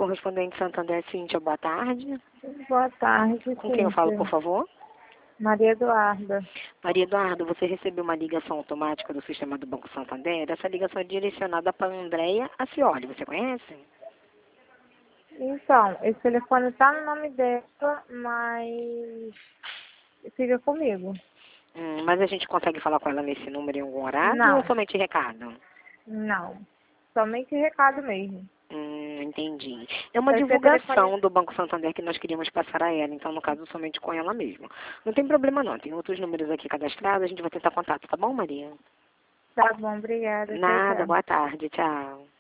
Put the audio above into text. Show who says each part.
Speaker 1: correspondente Santander, Cíntia, boa tarde.
Speaker 2: Boa tarde,
Speaker 1: Com quem eu falo, por favor?
Speaker 2: Maria Eduarda.
Speaker 1: Maria Eduarda, você recebeu uma ligação automática do sistema do Banco Santander? Essa ligação é direcionada para Andréia Acioli, você conhece?
Speaker 2: Então, esse telefone tá no nome dela, mas fica comigo.
Speaker 1: Mas a gente consegue falar com ela nesse número em algum horário ou
Speaker 2: Não,
Speaker 1: somente recado?
Speaker 2: não. Somente recado mesmo.
Speaker 1: Entendi. É uma
Speaker 2: Esse
Speaker 1: divulgação
Speaker 2: telefone...
Speaker 1: do Banco Santander que nós queríamos passar a ela, então no caso somente com ela mesma. Não tem problema não, tem outros números aqui cadastrados, a gente vai tentar contato, tá bom, Maria?
Speaker 2: Tá bom, obrigada. Tchau,
Speaker 1: Nada,
Speaker 2: tchau.
Speaker 1: boa tarde, tchau.